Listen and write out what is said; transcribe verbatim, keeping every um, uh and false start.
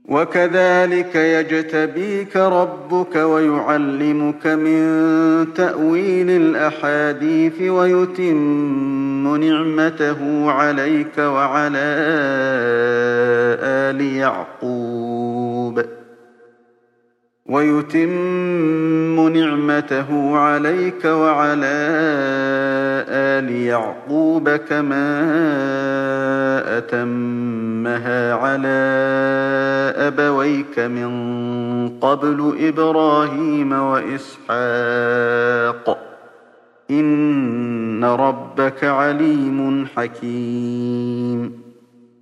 وكذلك يجتبيك ربك ويعلمك من تأويل الأحاديث ويتم نعمته عليك وعلى آل يعقوب ويتم نعمته عليك وعلى آل يعقوب كما أتمها على أبويك من قبل إبراهيم وإسحاق إن ربك عليم حكيم